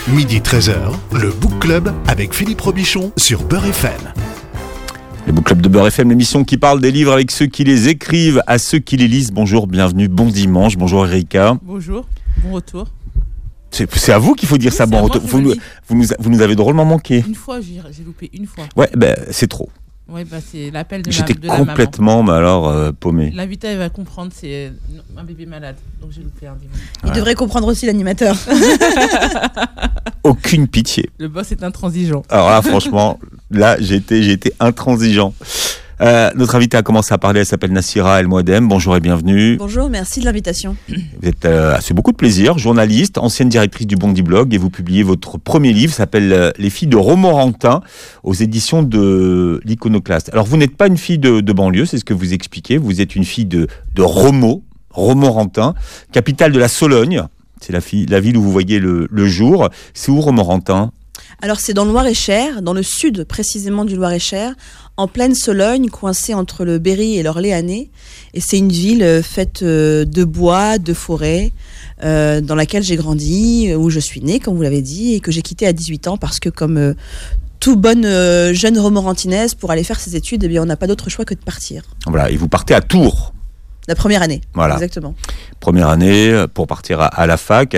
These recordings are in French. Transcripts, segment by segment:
Midi 13h, le Book Club avec Philippe Robichon sur Beurre FM. Le Book Club de Beurre FM, l'émission qui parle des livres avec ceux qui les écrivent, à ceux qui les lisent. Bonjour, bienvenue, bon dimanche. Bonjour Erika. Bonjour, bon retour. C'est à vous qu'il faut dire ça, bon retour. Vous nous avez drôlement manqué. Une fois, j'ai loupé une fois. Ouais, c'est trop. Ouais, c'est l'appel de J'étais de la maman. complètement, paumé. L'invité, elle va comprendre, c'est un bébé malade. Donc j'ai loupé un dimanche. Il devrait comprendre aussi l'animateur. Aucune pitié. Le boss est intransigeant. Alors là, franchement, j'ai été intransigeant. Notre invitée a commencé à parler, elle s'appelle Nassira El Mouadem. Bonjour et bienvenue. Bonjour, merci de l'invitation. Vous êtes, c'est beaucoup de plaisir, journaliste, ancienne directrice du Bondi Blog, et vous publiez votre premier livre, s'appelle Les filles de Romorantin, aux éditions de l'Iconoclaste. Alors vous n'êtes pas une fille de banlieue, c'est ce que vous expliquez, vous êtes une fille de Romorantin, capitale de la Sologne. C'est la ville où vous voyez le jour. C'est où Romorantin ? Alors c'est dans le Loir-et-Cher, dans le sud précisément du Loir-et-Cher, en pleine Sologne, coincée entre le Berry et l'Orléanais. Et c'est une ville faite de bois, de forêts, dans laquelle j'ai grandi, où je suis née, comme vous l'avez dit, et que j'ai quitté à 18 ans parce que comme toute bonne jeune romorantinaise, pour aller faire ses études, eh bien, on n'a pas d'autre choix que de partir. Voilà, et vous partez à Tours. La première année, voilà. Exactement. Première année pour partir à la fac.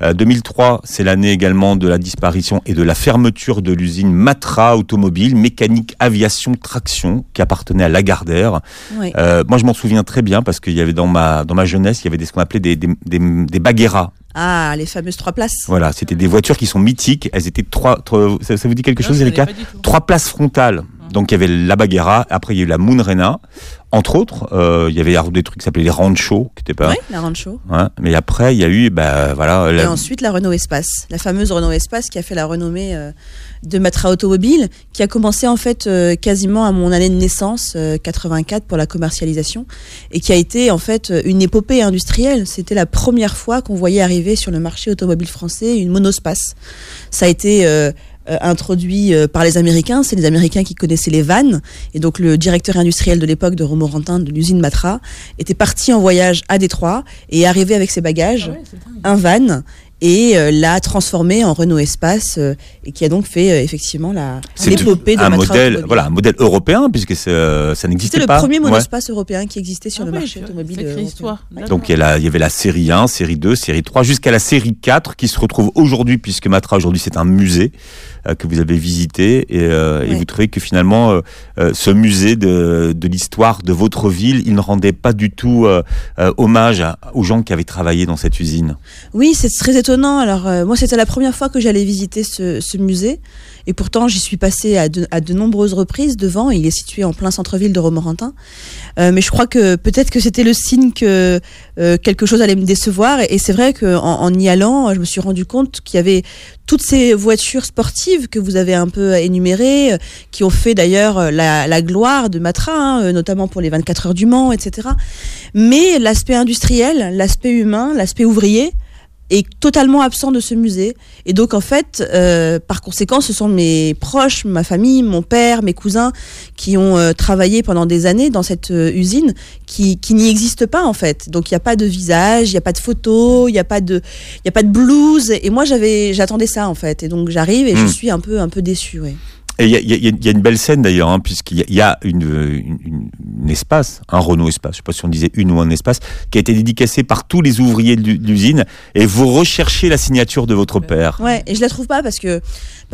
2003, c'est l'année également de la disparition et de la fermeture de l'usine Matra Automobile, mécanique, aviation, traction, qui appartenait à Lagardère. Oui. Moi, je m'en souviens très bien parce qu'il y avait dans ma jeunesse, il y avait ce qu'on appelait des bagueras. Ah, les fameuses 3 places. Voilà, c'était des voitures qui sont mythiques. Elles étaient ça vous dit quelque chose, Erika ? 3 places frontales. Donc il y avait la Baguera, après il y a eu la Moonrena, entre autres. Il y avait des trucs qui s'appelaient les Rancho, qui étaient pas. Oui, la Rancho. Ouais, mais après il y a eu, Et ensuite la Renault Espace, la fameuse Renault Espace qui a fait la renommée de Matra Automobile, qui a commencé en fait quasiment à mon année de naissance, 84 pour la commercialisation, et qui a été en fait une épopée industrielle. C'était la première fois qu'on voyait arriver sur le marché automobile français une monospace. Ça a été introduit par les Américains. C'est les Américains qui connaissaient les vannes, et donc le directeur industriel de l'époque de Romorantin, de l'usine Matra, était parti en voyage à Détroit et est arrivé avec ses bagages, un van, et l'a transformé en Renault Espace, et qui a donc fait effectivement l'épopée de Matra Automobile. Voilà, un modèle européen, puisque ça n'existait pas. C'était le premier monospace européen qui existait sur le marché automobile. Sacrée histoire. Donc il y avait la série 1, série 2, série 3, jusqu'à la série 4 qui se retrouve aujourd'hui, puisque Matra aujourd'hui c'est un musée que vous avez visité, et vous trouvez que finalement ce musée de l'histoire de votre ville, il ne rendait pas du tout hommage aux gens qui avaient travaillé dans cette usine. Oui, c'est très étonnant. Alors moi c'était la première fois que j'allais visiter ce musée, et pourtant j'y suis passée à de nombreuses reprises devant. Il est situé en plein centre-ville de Romorantin, mais je crois que peut-être que c'était le signe que quelque chose allait me décevoir, et c'est vrai qu'en y allant, je me suis rendu compte qu'il y avait toutes ces voitures sportives que vous avez un peu énumérées, qui ont fait d'ailleurs la gloire de Matra, notamment pour les 24 heures du Mans, etc. Mais l'aspect industriel, l'aspect humain, l'aspect ouvrier est totalement absent de ce musée. Et donc en fait, par conséquent, ce sont mes proches, ma famille, mon père, mes cousins qui ont travaillé pendant des années dans cette usine qui n'y existe pas en fait. Donc il n'y a pas de visage, il n'y a pas de photos, il n'y a pas de blouse. Et moi j'attendais ça en fait. Et donc j'arrive et je suis un peu déçue. Ouais. Et il y a une belle scène d'ailleurs, puisqu'il y a une espace, un Renault Espace, je ne sais pas si on disait une ou un espace, qui a été dédicacé par tous les ouvriers de l'usine, et vous recherchez la signature de votre père. Ouais, et je la trouve pas parce que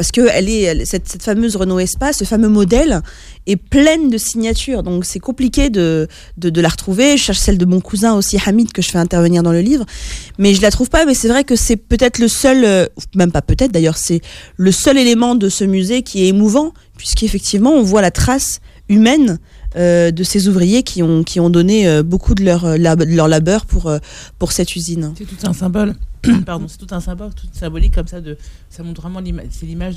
cette fameuse Renault Espace, ce fameux modèle, est pleine de signatures, donc c'est compliqué de la retrouver. Je cherche celle de mon cousin aussi, Hamid, que je fais intervenir dans le livre, mais je la trouve pas. Mais c'est vrai que c'est peut-être le seul, même pas peut-être d'ailleurs, c'est le seul élément de ce musée qui est émouvant, puisqu'effectivement on voit la trace humaine de ces ouvriers qui ont donné beaucoup de leur labeur pour cette usine. C'est tout un symbole. Pardon, c'est tout un symbole, toute symbolique comme ça. Ça montre vraiment c'est l'image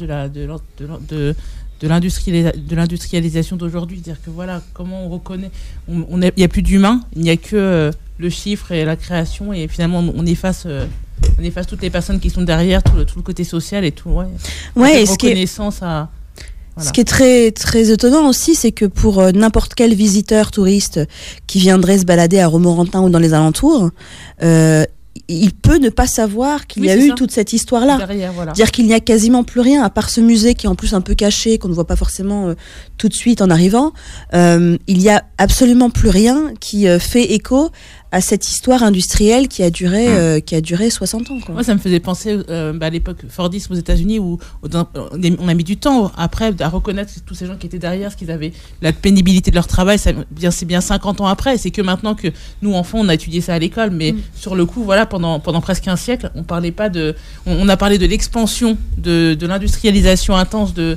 de l'industrialisation d'aujourd'hui. C'est-à-dire que voilà, comment on reconnaît, il n'y a plus d'humain, il n'y a que le chiffre et la création, et finalement on efface toutes les personnes qui sont derrière, tout le côté social et tout. Ouais, et reconnaissance à. Voilà. Ce qui est très, très étonnant aussi, c'est que pour n'importe quel visiteur touriste qui viendrait se balader à Romorantin ou dans les alentours, il peut ne pas savoir qu'il y a eu toute cette histoire-là. Derrière, voilà. Dire qu'il n'y a quasiment plus rien, à part ce musée qui est en plus un peu caché, qu'on ne voit pas forcément tout de suite en arrivant. Il n'y a absolument plus rien qui fait écho à cette histoire industrielle qui a duré 60 ans. Quoi. Moi, ça me faisait penser à l'époque Fordisme aux États-Unis où on a mis du temps après à reconnaître tous ces gens qui étaient derrière, ce qu'ils avaient, la pénibilité de leur travail. C'est bien 50 ans après. C'est que maintenant que nous, enfants, on a étudié ça à l'école, mais sur le coup, voilà, pendant presque un siècle, on parlait pas de. On a parlé de l'expansion de l'industrialisation intense de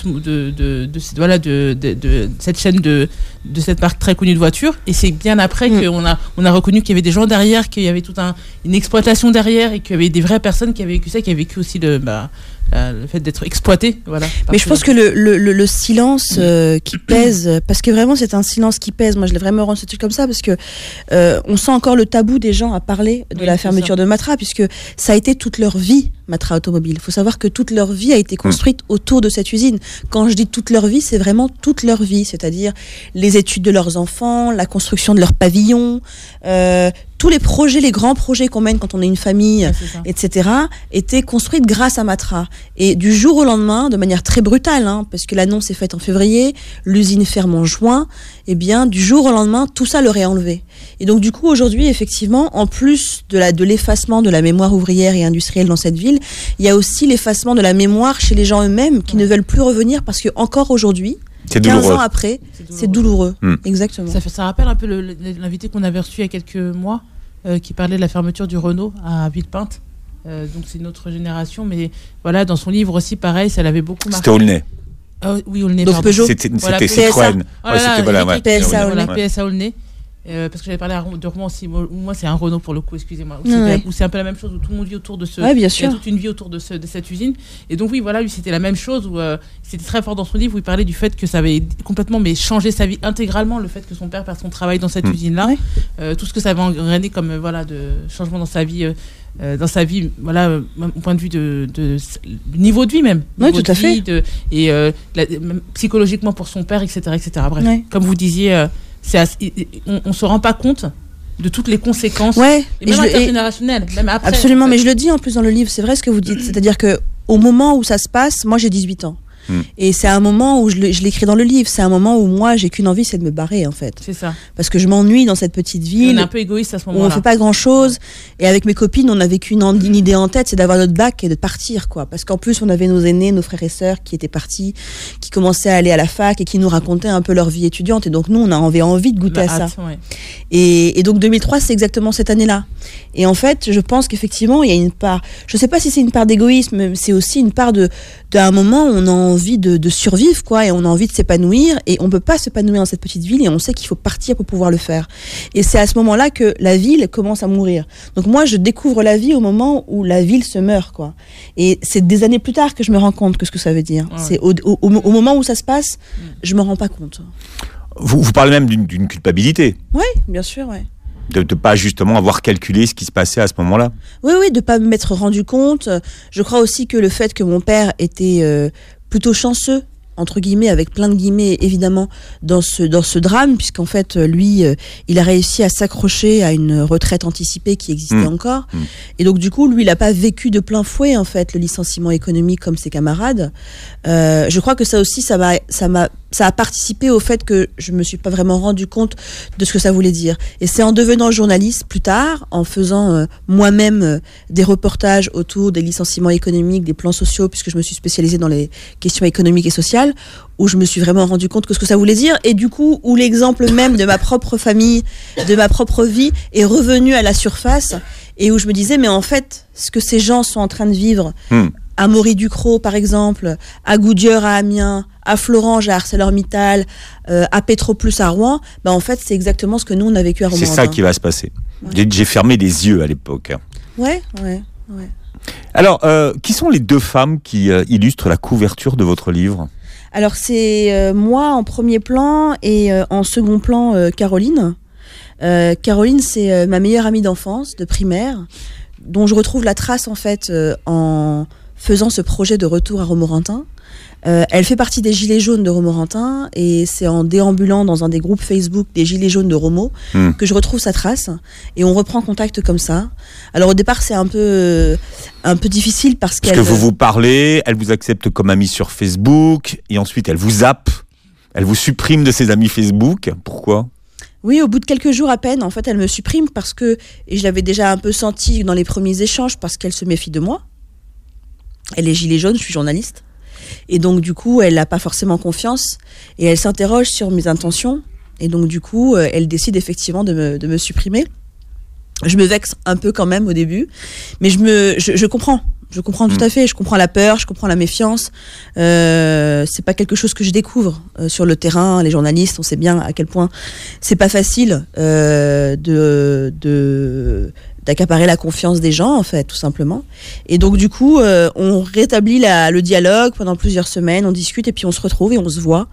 cette chaîne de cette marque très connue de voitures, et c'est bien après qu'on a reconnu qu'il y avait des gens derrière, qu'il y avait toute une exploitation derrière, et qu'il y avait des vraies personnes qui avaient vécu ça, qui avaient vécu aussi le fait d'être exploité. Voilà. Mais je pense que le silence qui pèse, parce que vraiment c'est un silence qui pèse, moi je l'ai vraiment ressenti comme ça, parce que on sent encore le tabou des gens à parler de la fermeture de Matra, puisque ça a été toute leur vie, Matra Automobile. Il faut savoir que toute leur vie a été construite autour de cette usine. Quand je dis toute leur vie, c'est vraiment toute leur vie, c'est-à-dire les études de leurs enfants, la construction de leur pavillon, tous les projets, les grands projets qu'on mène quand on est une famille, etc., étaient construits grâce à Matra. Et du jour au lendemain, de manière très brutale, parce que l'annonce est faite en février, l'usine ferme en juin, et bien du jour au lendemain, tout ça leur est enlevé. Et donc du coup, aujourd'hui, effectivement, en plus de l'effacement de la mémoire ouvrière et industrielle dans cette ville, il y a aussi l'effacement de la mémoire chez les gens eux-mêmes qui ne veulent plus revenir, parce que encore aujourd'hui, 15 ans après, c'est douloureux. Exactement. Ça rappelle un peu l'invité qu'on avait reçu il y a quelques mois, qui parlait de la fermeture du Renault à Villepinte. Donc c'est une autre génération, mais voilà, dans son livre aussi, pareil, ça l'avait beaucoup marqué. C'était Aulnay. Oui, Aulnay. Donc Peugeot. C'était Citroën. PSA Aulnay. PSA Aulnay. Parce que j'avais parlé de Rouen aussi. Moi, c'est un Renault pour le coup, excusez-moi. Où c'est un peu la même chose, où tout le monde vit autour de ce. Bien sûr. Il y a toute une vie autour de cette usine. Et donc, oui, voilà, lui, c'était la même chose. Où c'était très fort dans son livre, où il parlait du fait que ça avait complètement changé sa vie intégralement, le fait que son père perde son travail dans cette usine-là. Tout ce que ça avait engrainé comme de changement dans sa vie. Voilà, au point de vue du niveau de vie même. Oui, tout à fait. Même psychologiquement pour son père, etc. Bref, comme vous disiez. On se rend pas compte de toutes les conséquences, même intergénérationnelles, même après. Absolument, mais je le dis en plus dans le livre, c'est vrai ce que vous dites, c'est-à-dire que au moment où ça se passe, moi j'ai 18 ans. Et c'est un moment où je l'écris dans le livre, c'est un moment où moi j'ai qu'une envie, c'est de me barrer en fait. C'est ça. Parce que je m'ennuie dans cette petite ville. On est un peu égoïste à ce moment-là. Où on fait pas grand chose. Et avec mes copines, on avait qu'une idée en tête, c'est d'avoir notre bac et de partir, quoi. Parce qu'en plus, on avait nos aînés, nos frères et sœurs qui étaient partis, qui commençaient à aller à la fac et qui nous racontaient un peu leur vie étudiante. Et donc nous, on avait envie de goûter à ça. Et donc 2003, c'est exactement cette année-là. Et en fait, je pense qu'effectivement, il y a une part, je sais pas si c'est une part d'égoïsme, mais c'est aussi une part d'un un moment où on a envie de survivre, quoi, et on a envie de s'épanouir, et on peut pas s'épanouir dans cette petite ville, et on sait qu'il faut partir pour pouvoir le faire. Et c'est à ce moment-là que la ville commence à mourir. Donc moi, je découvre la vie au moment où la ville se meurt, quoi. Et c'est des années plus tard que je me rends compte que ce que ça veut dire. Ouais. C'est au moment où ça se passe, je me rends pas compte. Vous parlez même d'une culpabilité. Oui, bien sûr, ouais. De pas justement avoir calculé ce qui se passait à ce moment-là. Oui, de pas m'être rendu compte. Je crois aussi que le fait que mon père était plutôt chanceux, entre guillemets, avec plein de guillemets évidemment, dans ce drame, puisqu'en fait lui il a réussi à s'accrocher à une retraite anticipée qui existait encore, et donc du coup lui il a pas vécu de plein fouet en fait le licenciement économique comme ses camarades. Je crois que ça aussi ça a participé au fait que je me suis pas vraiment rendu compte de ce que ça voulait dire. Et c'est en devenant journaliste plus tard, en faisant moi-même des reportages autour des licenciements économiques, des plans sociaux, puisque je me suis spécialisée dans les questions économiques et sociales, où je me suis vraiment rendu compte de ce que ça voulait dire, et du coup où l'exemple même de ma propre famille, de ma propre vie est revenu à la surface, et où je me disais mais en fait ce que ces gens sont en train de vivre à Mory-Ducrot par exemple, à Goodyear à Amiens, à Florange à ArcelorMittal, à Petroplus à Rouen, en fait c'est exactement ce que nous on a vécu à Romorantin. C'est ça qui va se passer. Ouais. J'ai fermé les yeux à l'époque. Ouais. Alors, qui sont les deux femmes qui illustrent la couverture de votre livre ? Alors c'est moi en premier plan et en second plan Caroline. Caroline, c'est ma meilleure amie d'enfance, de primaire, dont je retrouve la trace en fait en faisant ce projet de retour à Romorantin. Elle fait partie des Gilets jaunes de Romorantin et c'est en déambulant dans un des groupes Facebook des Gilets jaunes de Romo que je retrouve sa trace et on reprend contact comme ça. Alors au départ c'est un peu difficile parce que vous parlez, elle vous accepte comme amie sur Facebook et ensuite elle vous zappe, elle vous supprime de ses amis Facebook. Pourquoi ? Oui, au bout de quelques jours à peine, en fait elle me supprime parce que, et je l'avais déjà un peu senti dans les premiers échanges, parce qu'elle se méfie de moi. Elle est gilet jaune, je suis journaliste. Et donc du coup, elle n'a pas forcément confiance et elle s'interroge sur mes intentions. Et donc du coup, elle décide effectivement de me supprimer. Je me vexe un peu quand même au début, mais je comprends. Je comprends tout à fait. Je comprends la peur, je comprends la méfiance. C'est pas quelque chose que je découvre sur le terrain. Les journalistes, on sait bien à quel point c'est pas facile d'accaparer la confiance des gens, en fait, tout simplement. Et donc, du coup, on rétablit le dialogue pendant plusieurs semaines, on discute et puis on se retrouve et on se voit.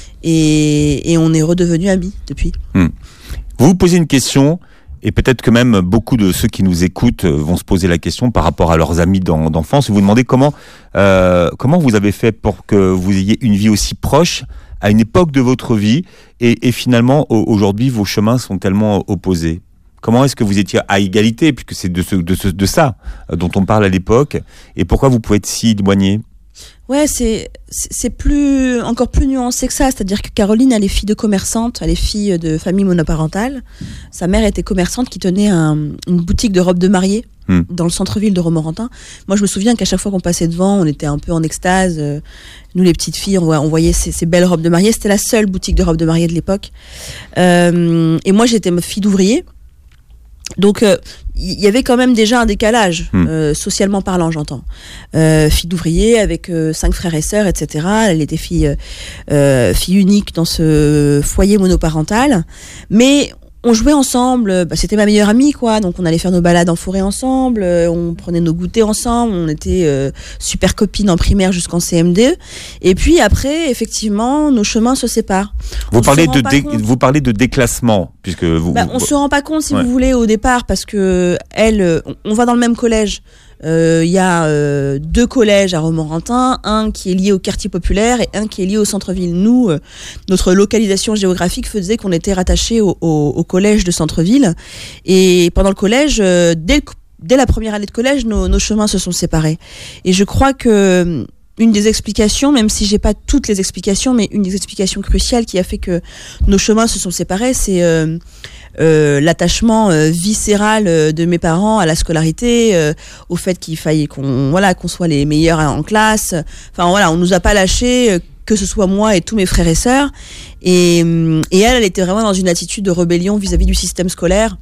Et on est redevenus amis depuis. Vous vous posez une question, et peut-être que même beaucoup de ceux qui nous écoutent vont se poser la question par rapport à leurs amis d'enfance. Vous vous demandez comment vous avez fait pour que vous ayez une vie aussi proche à une époque de votre vie, et finalement, aujourd'hui, vos chemins sont tellement opposés. Comment est-ce que vous étiez à égalité, puisque c'est de ça dont on parle à l'époque, et pourquoi vous pouvez être si éloignés ? Ouais, c'est encore plus nuancé que ça. C'est-à-dire que Caroline, elle est fille de commerçante, elle est fille de famille monoparentale. Sa mère était commerçante qui tenait une boutique de robes de mariée dans le centre-ville de Romorantin. Moi, je me souviens qu'à chaque fois qu'on passait devant, on était un peu en extase. Nous, les petites filles, on voyait ces belles robes de mariée. C'était la seule boutique de robes de mariée de l'époque. Et moi, j'étais fille d'ouvrier. Donc, il y avait quand même déjà un décalage, socialement parlant, j'entends. Fille d'ouvrier avec 5 frères et sœurs, etc. Elle était fille unique dans ce foyer monoparental. Mais on jouait ensemble, c'était ma meilleure amie, quoi. Donc on allait faire nos balades en forêt ensemble, on prenait nos goûters ensemble, on était super copines en primaire jusqu'en CM2. Et puis après, effectivement, nos chemins se séparent. Vous parlez de déclassement, puisque vous... on se rend pas compte, si vous voulez, au départ, parce que on va dans le même collège. Il y a 2 collèges à Romorantin, un qui est lié au quartier populaire et un qui est lié au centre-ville. Nous, notre localisation géographique faisait qu'on était rattachés au collège de centre-ville. Et pendant le collège, dès la première année de collège, nos chemins se sont séparés. Et je crois que une des explications, même si j'ai pas toutes les explications, mais une des explications cruciales qui a fait que nos chemins se sont séparés, c'est l'attachement viscéral de mes parents à la scolarité, au fait qu'il fallait qu'on soit les meilleurs en classe. Enfin voilà, on nous a pas lâchés, que ce soit moi et tous mes frères et sœurs. Et elle était vraiment dans une attitude de rébellion vis-à-vis du système scolaire.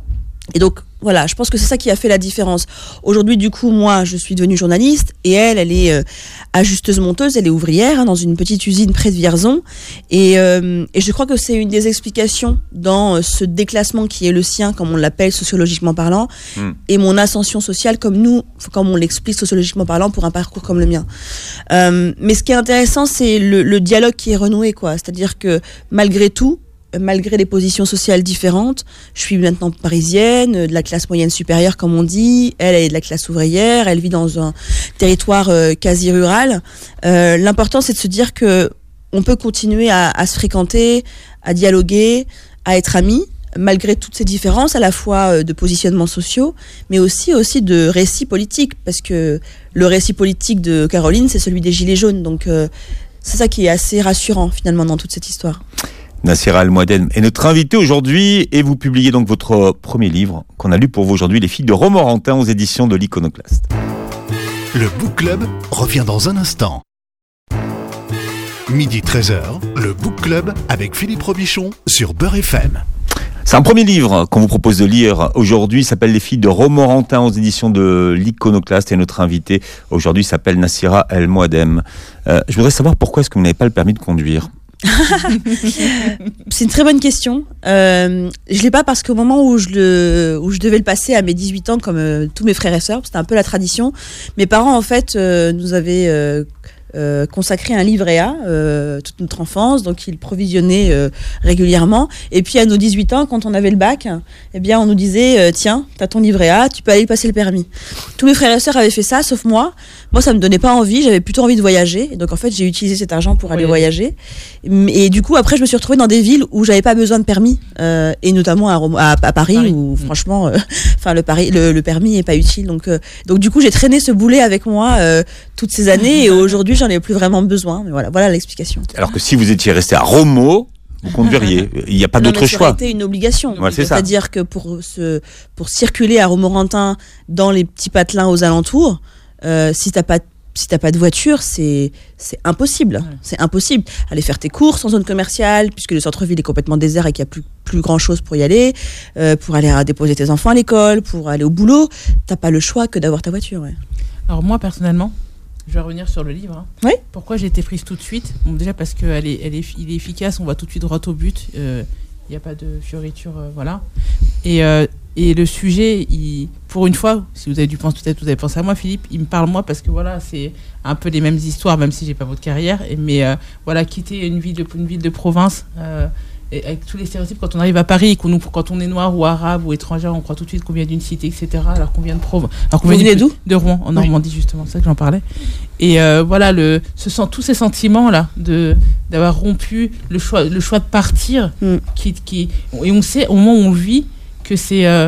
Et donc voilà, je pense que c'est ça qui a fait la différence. Aujourd'hui, du coup, moi, je suis devenue journaliste et elle est ajusteuse-monteuse, elle est ouvrière dans une petite usine près de Vierzon. Et je crois que c'est une des explications dans ce déclassement qui est le sien, comme on l'appelle sociologiquement parlant, et mon ascension sociale comme on l'explique sociologiquement parlant pour un parcours comme le mien. Mais ce qui est intéressant, c'est le dialogue qui est renoué, quoi. C'est-à-dire que malgré tout, malgré les positions sociales différentes, je suis maintenant parisienne, de la classe moyenne supérieure comme on dit, elle est de la classe ouvrière, elle vit dans un territoire quasi rural. L'important c'est de se dire que on peut continuer à se fréquenter, à dialoguer, à être amis, malgré toutes ces différences, à la fois de positionnements sociaux, mais aussi de récits politiques, parce que le récit politique de Caroline, c'est celui des Gilets jaunes, donc c'est ça qui est assez rassurant finalement dans toute cette histoire. Nassira El-Mouadem est notre invitée aujourd'hui et vous publiez donc votre premier livre qu'on a lu pour vous aujourd'hui, Les filles de Romorantin aux éditions de l'Iconoclaste. Le Book Club revient dans un instant. Midi 13h, le Book Club avec Philippe Robichon sur Beurre FM. C'est un premier livre qu'on vous propose de lire aujourd'hui, il s'appelle Les filles de Romorantin aux éditions de l'Iconoclaste et notre invitée aujourd'hui s'appelle Nassira El-Mouadem. Je voudrais savoir pourquoi est-ce que vous n'avez pas le permis de conduire ? C'est une très bonne question. Je l'ai pas parce qu'au moment où je devais le passer à mes 18 ans, comme tous mes frères et sœurs, c'était un peu la tradition. Mes parents en fait nous avaient consacré un livret A toute notre enfance, donc il provisionnait régulièrement. Et puis à nos 18 ans, quand on avait le bac, eh bien on nous disait tiens, t'as ton livret A, tu peux aller passer le permis. Tous mes frères et sœurs avaient fait ça, sauf moi. Moi, ça me donnait pas envie, j'avais plutôt envie de voyager. Et donc en fait, j'ai utilisé cet argent pour aller voyager. Et du coup, après, je me suis retrouvée dans des villes où j'avais pas besoin de permis, et notamment à Paris, où franchement, le permis est pas utile. Donc du coup, j'ai traîné ce boulet avec moi toutes ces années, et aujourd'hui, j'en ai plus vraiment besoin. Mais voilà l'explication. Alors que si vous étiez resté à Romo, vous conduiriez. Il n'y a pas d'autre choix. Ça aurait été une obligation. Ouais, c'est-à-dire que pour circuler à Romorantin dans les petits patelins aux alentours, si t'as pas de voiture, c'est impossible. Ouais. C'est impossible. Aller faire tes courses en zone commerciale, puisque le centre-ville est complètement désert et qu'il n'y a plus grand-chose pour y aller, pour aller déposer tes enfants à l'école, pour aller au boulot, t'as pas le choix que d'avoir ta voiture. Ouais. Alors moi, personnellement, je vais revenir sur le livre. Oui. Pourquoi j'ai été prise tout de suite ? Bon, déjà parce qu'il est efficace, on va tout de suite droit au but. Il n'y a pas de fioriture, voilà. Et le sujet, pour une fois, si vous avez peut-être vous avez pensé à moi, Philippe, il me parle moi parce que voilà, c'est un peu les mêmes histoires, même si j'ai pas votre carrière. Mais voilà, quitter une ville de province, et avec tous les stéréotypes, quand on arrive à Paris et quand on est noir ou arabe ou étranger, on croit tout de suite qu'on vient d'une cité, etc. Alors qu'on vient de province. Alors qu'on vient d'où ? De Rouen, en Normandie, justement, c'est ça que j'en parlais. Et voilà, tous ces sentiments là d'avoir rompu le choix de partir, et on sait au moment où on le vit que c'est un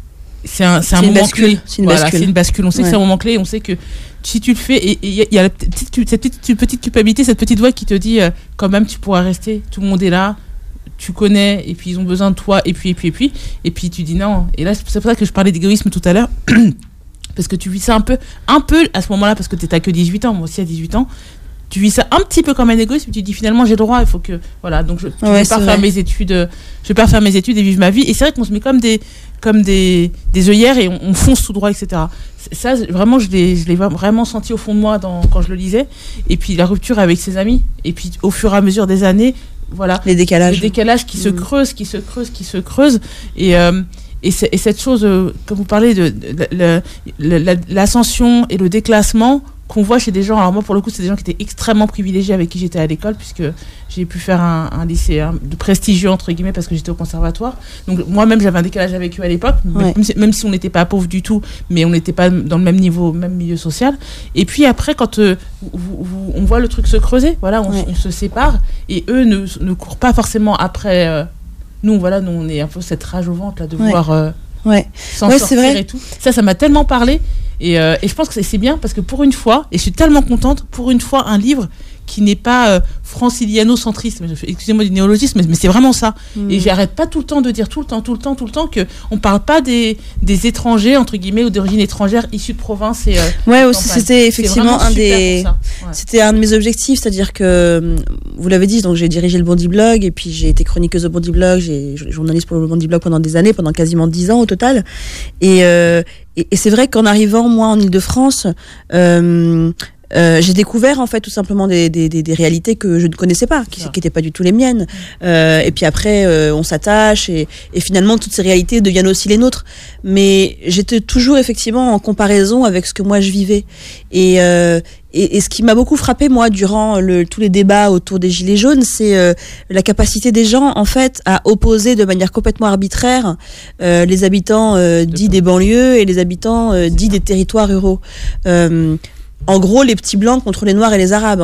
moment clé. C'est une bascule. On sait que c'est un moment clé. On sait que si tu le fais, et il y a cette petite culpabilité, cette petite voix qui te dit quand même tu pourras rester. Tout le monde est là, tu connais, et puis ils ont besoin de toi, et puis tu dis non. Et là, c'est pour ça que je parlais d'égoïsme tout à l'heure. Parce que tu vis ça un peu à ce moment-là, parce que t'as que 18 ans, moi aussi à 18 ans. Tu vis ça un petit peu comme un égoïsme, tu te dis finalement j'ai le droit, il faut que voilà, donc je vais pas faire mes études, et vivre ma vie. Et c'est vrai qu'on se met comme des œillères et on fonce tout droit, etc. Ça vraiment je l'ai vraiment senti au fond de moi quand je le lisais. Et puis la rupture avec ses amis, et puis au fur et à mesure des années, voilà, les décalages qui se creusent, et cette chose, comme vous parlez de l'ascension et le déclassement qu'on voit chez des gens. Alors moi, pour le coup, c'est des gens qui étaient extrêmement privilégiés avec qui j'étais à l'école, puisque j'ai pu faire un lycée de prestigieux, entre guillemets, parce que j'étais au conservatoire. Donc moi-même, j'avais un décalage avec eux à l'époque, même si on n'était pas pauvres du tout, mais on n'était pas dans le même niveau, même milieu social. Et puis après, quand on voit le truc se creuser, voilà, on se sépare, et eux ne courent pas forcément après... Nous, on est un peu cette rage au ventre là, de vouloir s'en sortir, c'est vrai. Et tout. Ça m'a tellement parlé. Et je pense que c'est bien parce que pour une fois, et je suis tellement contente, pour une fois, un livre qui n'est pas franciliano-centriste. Excusez-moi du néologisme, mais c'est vraiment ça. Et j'arrête pas tout le temps de dire tout le temps qu'on parle pas des étrangers, entre guillemets, ou d'origine étrangère issus de province. C'était effectivement c'était un de mes objectifs, c'est-à-dire que, vous l'avez dit, donc j'ai dirigé le Bondi Blog, et puis j'ai été chroniqueuse au Bondi Blog, j'ai journaliste pour le Bondi Blog pendant des années, pendant quasiment 10 ans au total. Et c'est vrai qu'en arrivant, moi, en Ile-de-France, j'ai découvert en fait tout simplement des réalités que je ne connaissais pas, qui n'étaient pas du tout les miennes. Et puis après, on s'attache et finalement toutes ces réalités deviennent aussi les nôtres. Mais j'étais toujours effectivement en comparaison avec ce que moi je vivais. Et ce qui m'a beaucoup frappé moi durant tous les débats autour des Gilets jaunes, c'est la capacité des gens en fait à opposer de manière complètement arbitraire les habitants dits des banlieues et les habitants dits des territoires ruraux. En gros, les petits blancs contre les noirs et les arabes.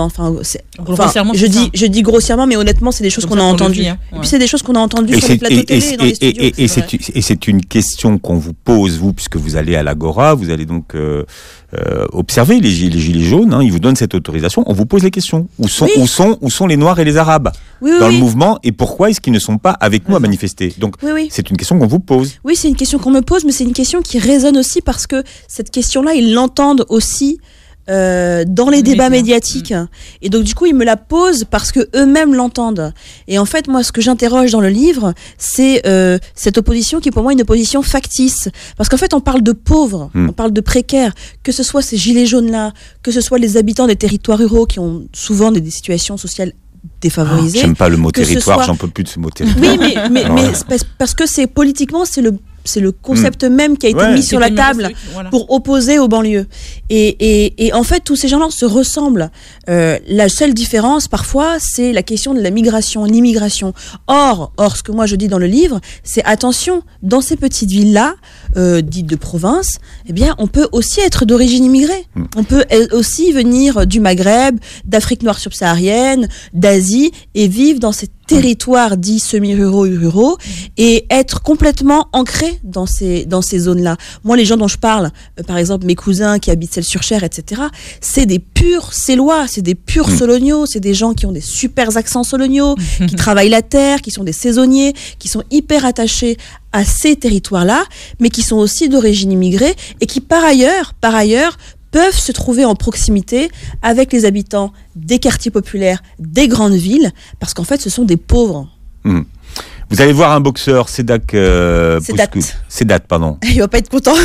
Je dis grossièrement, mais honnêtement, c'est des choses qu'on a entendues. Et puis c'est des choses qu'on a entendues sur les plateaux télé et dans les studios. Et c'est une question qu'on vous pose, vous, puisque vous allez à l'Agora, vous allez donc observer les gilets jaunes. Ils vous donnent cette autorisation. On vous pose les questions. Où sont les noirs et les arabes dans le mouvement, et pourquoi est-ce qu'ils ne sont pas avec nous à manifester? Donc c'est une question qu'on vous pose. Oui, c'est une question qu'on me pose, mais c'est une question qui résonne aussi parce que cette question-là, ils l'entendent aussi. Dans les débats médiatiques. Et donc du coup ils me la posent parce que eux-mêmes l'entendent. Et en fait moi ce que j'interroge dans le livre c'est cette opposition qui est pour moi une opposition factice, parce qu'en fait on parle de pauvres, on parle de précaires, que ce soit ces gilets jaunes là, que ce soit les habitants des territoires ruraux qui ont souvent des situations sociales défavorisées. J'aime pas le mot territoire, j'en peux plus de ce mot territoire. Oui mais parce que c'est politiquement c'est c'est le concept même qui a été mis sur la table pour opposer aux banlieues. Et en fait, tous ces gens-là se ressemblent. La seule différence, parfois, c'est la question de la migration, l'immigration. Or, ce que moi je dis dans le livre, c'est attention, dans ces petites villes-là, dites de province, eh bien, on peut aussi être d'origine immigrée. On peut aussi venir du Maghreb, d'Afrique noire subsaharienne, d'Asie, et vivre dans ces territoires dits semi-ruraux et ruraux, et être complètement ancré dans ces zones-là. Moi, les gens dont je parle, par exemple mes cousins qui habitent Celles-sur-Cher, etc., c'est des purs Célois, c'est des purs Solognos, c'est des gens qui ont des super accents solognos, qui travaillent la terre, qui sont des saisonniers, qui sont hyper attachés à ces territoires-là, mais qui sont aussi d'origine immigrée et qui par ailleurs, peuvent se trouver en proximité avec les habitants des quartiers populaires, des grandes villes, parce qu'en fait, ce sont des pauvres. Vous allez voir un boxeur, Sedat, pardon. Il va pas être content.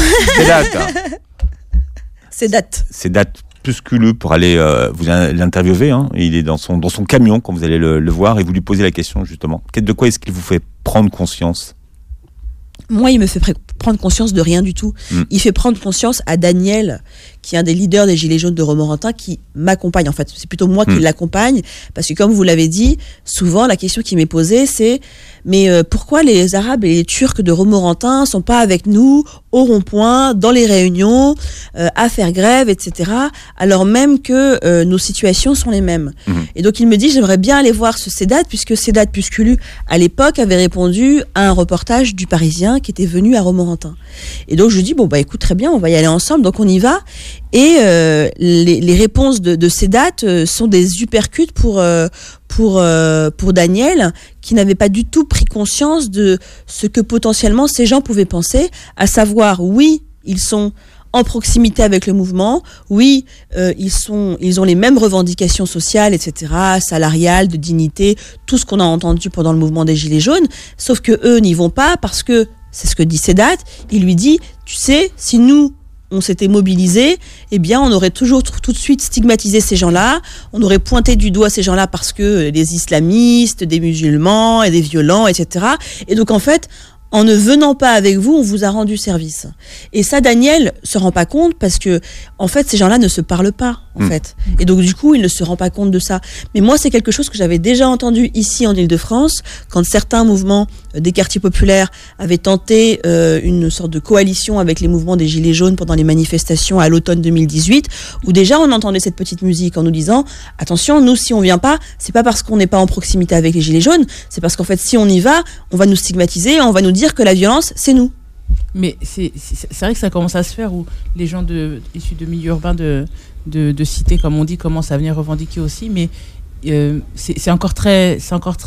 Sedat Pusculeux pour aller vous l'interviewer. Hein. Il est dans son camion quand vous allez le voir et vous lui posez la question justement. De quoi est-ce qu'il vous fait prendre conscience ? Moi, il me fait prendre conscience de rien du tout. Il fait prendre conscience à Daniel, qui est un des leaders des Gilets jaunes de Romorantin, qui m'accompagne. En fait, c'est plutôt moi qui l'accompagne, parce que comme vous l'avez dit, souvent la question qui m'est posée, c'est mais pourquoi les Arabes et les Turcs de Romorantin sont pas avec nous au rond-point, dans les réunions, à faire grève, etc., alors même que nos situations sont les mêmes. Et donc il me dit, j'aimerais bien aller voir ce Sedat, puisque Sedat Pusculeux, à l'époque, avait répondu à un reportage du Parisien qui était venu à Romorantin. Et donc je lui dis, bon bah écoute, très bien, on va y aller ensemble, donc on y va. Et les réponses de Sedat sont des uppercuts pour Daniel, qui n'avait pas du tout pris conscience de ce que potentiellement ces gens pouvaient penser, à savoir, oui, ils sont en proximité avec le mouvement, oui, ils ont les mêmes revendications sociales, etc., salariales, de dignité, tout ce qu'on a entendu pendant le mouvement des Gilets jaunes, sauf que eux n'y vont pas parce que, c'est ce que dit Sedat, il lui dit, tu sais, si nous, on s'était mobilisés, eh bien, on aurait toujours tout de suite stigmatisé ces gens-là, on aurait pointé du doigt ces gens-là parce que des islamistes, des musulmans et des violents, etc. Et donc, en fait, en ne venant pas avec vous, on vous a rendu service. Et ça, Daniel se rend pas compte parce que, en fait, ces gens-là ne se parlent pas, en fait. Et donc, du coup, il ne se rend pas compte de ça. Mais moi, c'est quelque chose que j'avais déjà entendu ici en Île-de-France, quand certains mouvements des quartiers populaires avaient tenté une sorte de coalition avec les mouvements des Gilets jaunes pendant les manifestations à l'automne 2018, où déjà on entendait cette petite musique en nous disant, attention, nous, si on vient pas, c'est pas parce qu'on n'est pas en proximité avec les Gilets jaunes, c'est parce qu'en fait, si on y va, on va nous stigmatiser, on va nous dire que la violence, c'est nous. Mais c'est vrai que ça commence à se faire où les gens issus de milieux urbains de cités, comme on dit, commencent à venir revendiquer aussi, mais c'est encore très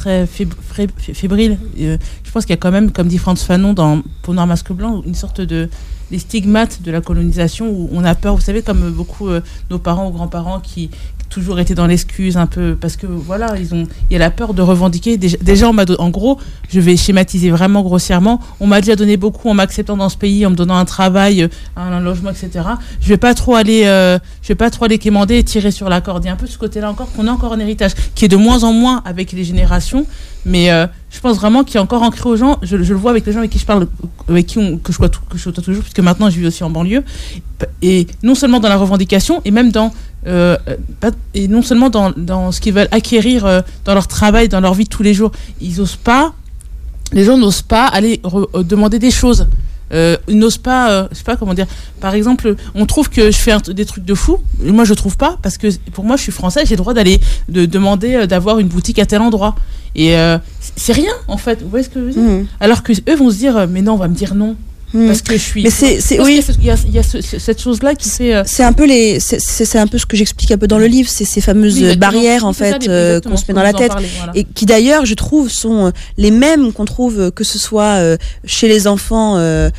fébrile. Je pense qu'il y a quand même, comme dit Frantz Fanon dans Peau noire masque blanc, une sorte de les stigmates de la colonisation où on a peur, vous savez, comme beaucoup nos parents ou grands-parents qui toujours été dans l'excuse un peu, parce que voilà, il y a la peur de revendiquer. Déjà en gros, je vais schématiser vraiment grossièrement, on m'a déjà donné beaucoup en m'acceptant dans ce pays, en me donnant un travail, un logement, etc. Je vais pas trop aller quémander et tirer sur la corde. Il y a un peu ce côté-là encore qu'on a encore en héritage, qui est de moins en moins avec les générations, mais je pense vraiment qu'il est encore ancré aux gens. Je le vois avec les gens avec qui je parle, que je côtoie toujours, puisque maintenant je vis aussi en banlieue, et non seulement dans la revendication, et même dans et non seulement dans ce qu'ils veulent acquérir dans leur travail, dans leur vie de tous les jours. Les gens n'osent pas aller demander des choses. Ils n'osent pas, je sais pas comment dire. Par exemple, on trouve que je fais des trucs de fou. Moi, je trouve pas, parce que pour moi, je suis français, j'ai le droit de demander d'avoir une boutique à tel endroit. Et c'est rien, en fait. Vous voyez ce que je veux dire ? Alors que eux vont se dire, mais non, on va me dire non. Parce que je suis. Mais oui. Il y a cette chose-là qui fait. C'est un peu c'est un peu ce que j'explique un peu dans le livre, c'est ces fameuses barrières en fait qu'on se met dans la tête, voilà. Et qui d'ailleurs, je trouve, sont les mêmes qu'on trouve que ce soit chez les enfants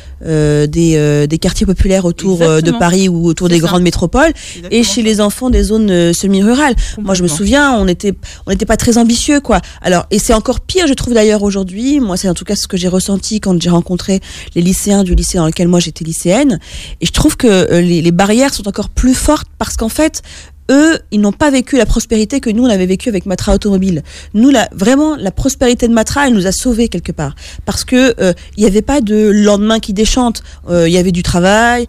des quartiers populaires autour de Paris ou autour des grandes métropoles, et chez les enfants des zones semi-rurales. Moi, je me souviens, on n'était pas très ambitieux, quoi. Alors, et c'est encore pire, je trouve d'ailleurs aujourd'hui. Moi, c'est en tout cas ce que j'ai ressenti quand j'ai rencontré les lycéens lycéens du lycée dans lequel moi j'étais lycéenne. Et je trouve que les barrières sont encore plus fortes parce qu'en fait, eux, ils n'ont pas vécu la prospérité que nous, on avait vécu avec Matra Automobile. Nous, vraiment, la prospérité de Matra, elle nous a sauvés quelque part. Parce que il n'y avait pas de lendemain qui déchante. Il y avait du travail.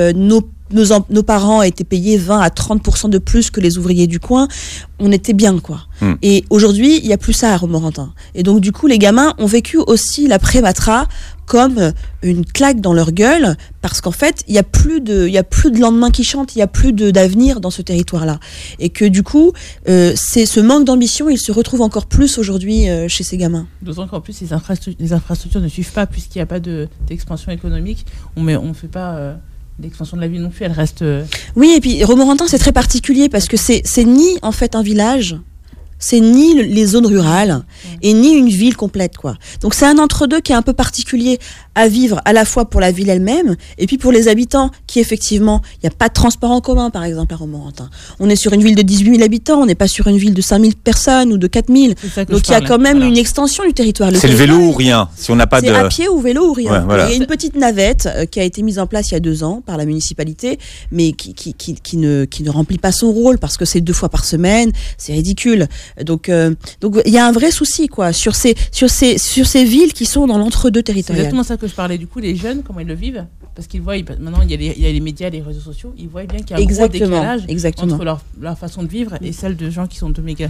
Nos parents étaient payés 20 à 30% de plus que les ouvriers du coin. On était bien, quoi. Et aujourd'hui, il n'y a plus ça à Romorantin. Et donc, du coup, les gamins ont vécu aussi l'après-Matra comme une claque dans leur gueule, parce qu'en fait, il y a plus de lendemain qui chante, il y a plus d'avenir dans ce territoire-là. Et que du coup, c'est ce manque d'ambition, il se retrouve encore plus aujourd'hui chez ces gamins. D'autant qu'en plus, les infrastructures ne suivent pas, puisqu'il n'y a pas d'expansion économique. On fait pas... L'expansion de la ville non plus, elle reste... Oui, et puis Romorantin, c'est très particulier parce que c'est ni en fait un village, c'est ni les zones rurales et ni une ville complète, quoi. Donc c'est un entre-deux qui est un peu particulier à vivre, à la fois pour la ville elle-même et puis pour les habitants qui, effectivement, il n'y a pas de transport en commun, par exemple, à Romorantin. On est sur une ville de 18 000 habitants, on n'est pas sur une ville de 5 000 personnes ou de 4 000. Donc il y a quand même une extension du territoire. C'est le vélo ou rien, si on n'a pas de... C'est à pied ou vélo ou rien. Ouais, voilà. Il y a une petite navette qui a été mise en place il y a 2 ans par la municipalité, mais qui ne remplit pas son rôle parce que c'est 2 fois par semaine, c'est ridicule. Donc il y a un vrai souci, quoi, sur ces villes qui sont dans l'entre-deux territorial. C'est exactement ça que je parlais. Du coup, les jeunes, comment ils le vivent, parce qu'ils voient, maintenant il y a les médias, les réseaux sociaux, ils voient bien qu'il y a un gros décalage entre leur façon de vivre et celle de gens qui sont de méga.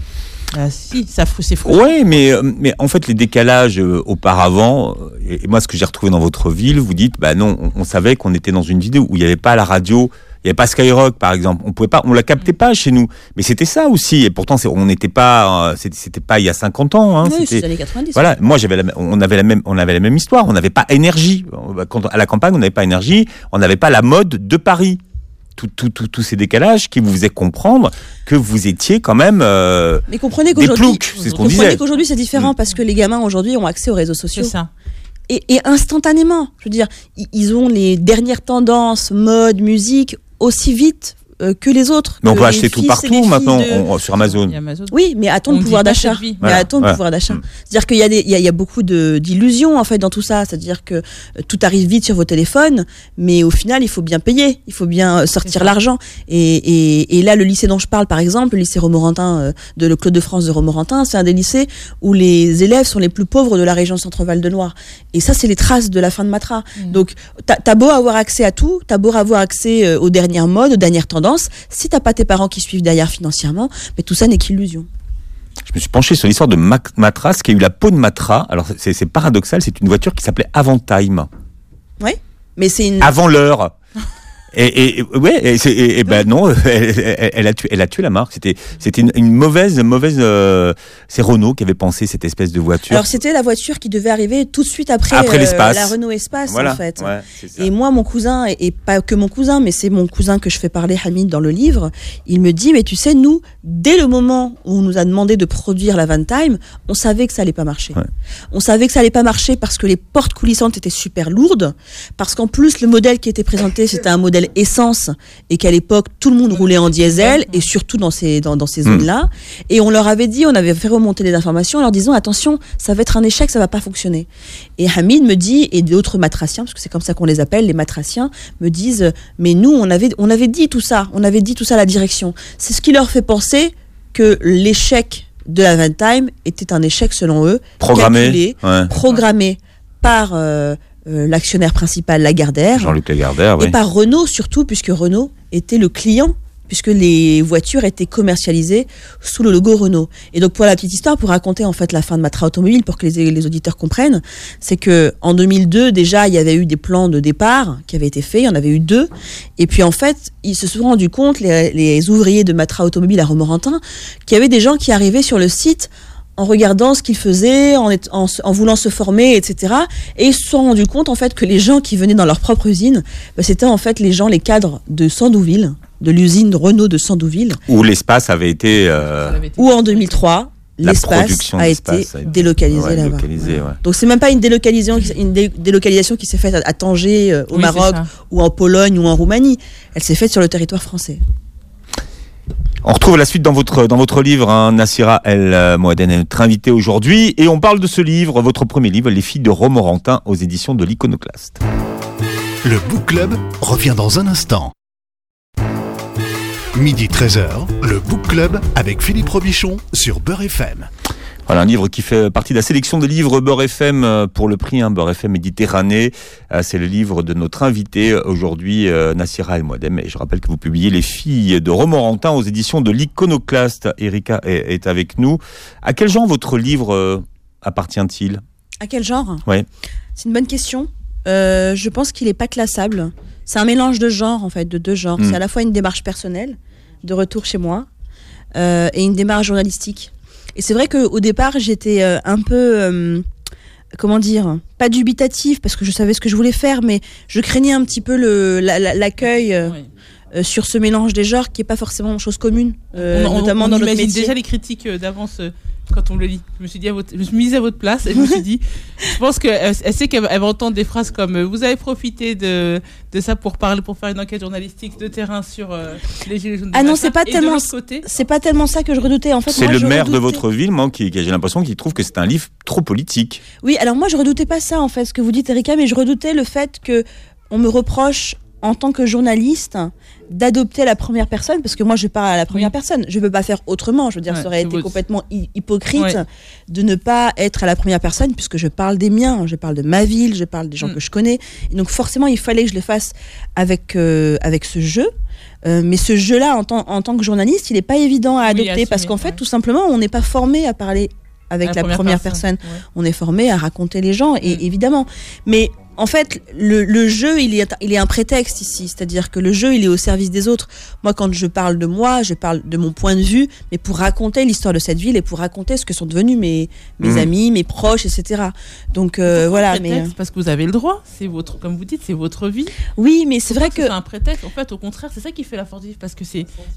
Si, c'est frustrant. Oui, mais en fait, les décalages auparavant, et moi ce que j'ai retrouvé dans votre ville, vous dites, bah non, on savait qu'on était dans une ville où il n'y avait pas la radio. Il n'y avait pas Skyrock, par exemple. On la captait pas chez nous. Mais c'était ça aussi. Et pourtant, on n'était pas, c'était pas il y a 50 ans, hein. Oui, c'est les années 90. Voilà. Moi, on avait la même histoire. On n'avait pas énergie. À la campagne, on n'avait pas énergie. On n'avait pas la mode de Paris. Tous ces décalages qui vous faisaient comprendre que vous étiez quand même mais comprenez des ploucs, c'est ce qu'on disait. Comprenez qu'aujourd'hui, c'est différent parce que les gamins, aujourd'hui, ont accès aux réseaux sociaux. C'est ça. Et instantanément. Je veux dire, ils ont les dernières tendances, mode, musique, aussi vite que les autres. Mais on peut acheter tout partout maintenant sur Amazon. Oui, mais attends le pouvoir d'achat. C'est-à-dire qu'il y a beaucoup d'illusions en fait dans tout ça. C'est-à-dire que tout arrive vite sur vos téléphones, mais au final il faut bien payer, il faut bien sortir l'argent. Et là, le lycée dont je parle, par exemple, le lycée Romorantin de le Claude de France de Romorantin, c'est un des lycées où les élèves sont les plus pauvres de la région Centre-Val de Loire. Et ça, c'est les traces de la fin de Matra. Donc, t'as beau avoir accès à tout, t'as beau avoir accès aux dernières modes, aux dernières tendances. Si t'as pas tes parents qui suivent derrière financièrement, mais tout ça n'est qu'illusion. Je me suis penché sur l'histoire de Matra, ce qui a eu la peau de Matra. Alors c'est paradoxal, c'est une voiture qui s'appelait Avant Time. Oui, mais c'est une... Avant l'heure. Non, elle a tué la marque. C'était une mauvaise. C'est Renault qui avait pensé cette espèce de voiture. Alors c'était la voiture qui devait arriver tout de suite après l'espace. La Renault Espace, voilà, en fait. Ouais, c'est ça. Et moi, mon cousin, et pas que mon cousin, mais c'est mon cousin que je fais parler, Hamid, dans le livre, il me dit, mais tu sais, nous, dès le moment où on nous a demandé de produire la Van Time, on savait que ça allait pas marcher. Ouais. On savait que ça allait pas marcher parce que les portes coulissantes étaient super lourdes, parce qu'en plus le modèle qui était présenté, c'était un modèle essence et qu'à l'époque tout le monde roulait en diesel et surtout dans ces zones-là. Et on leur avait dit, on avait fait remonter les informations en leur disant attention, ça va être un échec, ça va pas fonctionner. Et Hamid me dit, et d'autres matraciens, parce que c'est comme ça qu'on les appelle, les matraciens, me disent mais nous on avait dit tout ça, à la direction. C'est ce qui leur fait penser que l'échec de la Van Time était un échec selon eux, programmé par l'actionnaire principal Lagardère, Jean-Luc Lagardère, et par Renault surtout, puisque Renault était le client, puisque les voitures étaient commercialisées sous le logo Renault. Et donc pour la petite histoire, pour raconter en fait la fin de Matra Automobile, pour que les auditeurs comprennent, c'est que en 2002 déjà il y avait eu des plans de départ qui avaient été faits, il y en avait eu 2, et puis en fait ils se sont rendus compte, les ouvriers de Matra Automobile à Romorantin, qu'il y avait des gens qui arrivaient sur le site en regardant ce qu'ils faisaient, en voulant se former, etc. Et ils se sont rendus compte en fait que les gens qui venaient dans leur propre usine, c'était en fait les cadres de Sandouville, de l'usine Renault de Sandouville. Où l'espace avait été... Où en 2003, l'espace a été délocalisé là-bas. Ouais. Donc c'est même pas une délocalisation qui s'est faite à Tanger, au Maroc, ou en Pologne, ou en Roumanie. Elle s'est faite sur le territoire français. On retrouve la suite dans votre livre, hein, Nassira El Mouaden est notre invitée aujourd'hui, et on parle de ce livre, votre premier livre, Les filles de Romorantin, aux éditions de l'Iconoclaste. Le Book Club revient dans un instant. Midi 13h, le Book Club avec Philippe Robichon sur Beurre FM. Voilà, un livre qui fait partie de la sélection des livres Beurre FM pour le prix Beurre FM Méditerranée. C'est le livre de notre invité aujourd'hui, Nassira El Mouadem. Et je rappelle que vous publiez Les filles de Romorantin aux éditions de l'Iconoclaste. Erika est avec nous. À quel genre votre livre appartient-il ? À quel genre ? Ouais. C'est une bonne question. Je pense qu'il n'est pas classable. C'est un mélange de genres, en fait, de deux genres. C'est à la fois une démarche personnelle, de retour chez moi, et une démarche journalistique. Et c'est vrai qu'au départ, j'étais un peu, pas dubitative, parce que je savais ce que je voulais faire, mais je craignais un petit peu l'accueil sur ce mélange des genres qui n'est pas forcément une chose commune, notamment dans notre métier. On imagine déjà les critiques d'avance quand on le lit. Je me suis mise à votre place et je me suis dit, je pense qu'elle sait qu'elle va entendre des phrases comme vous avez profité de ça pour faire une enquête journalistique de terrain sur les gilets jaunes. Ah non, c'est pas tellement ça que je redoutais. En fait, c'est le maire de votre ville, moi, qui j'ai l'impression qu'il trouve que c'est un livre trop politique. Oui, alors moi je redoutais pas ça en fait, ce que vous dites Erika, mais je redoutais le fait que on me reproche en tant que journaliste d'adopter la première personne, parce que moi je parle à la première personne, je ne peux pas faire autrement, je veux dire, ça aurait été complètement hypocrite de ne pas être à la première personne, puisque je parle des miens, je parle de ma ville, je parle des gens que je connais, et donc forcément il fallait que je le fasse avec ce jeu, mais ce jeu-là en tant que journaliste, il n'est pas évident à adopter, parce qu'en fait tout simplement on n'est pas formé à parler avec la première personne. On est formé à raconter les gens, et évidemment, mais en fait, le jeu, il est un prétexte ici. C'est-à-dire que le jeu, il est au service des autres. Moi, quand je parle de moi, je parle de mon point de vue, mais pour raconter l'histoire de cette ville et pour raconter ce que sont devenus mes amis, mes proches, etc. Donc, voilà. Mais parce que vous avez le droit. C'est comme vous dites, c'est votre vie. Oui, mais c'est vrai que c'est un prétexte. En fait, au contraire, c'est ça qui fait la force du livre, parce que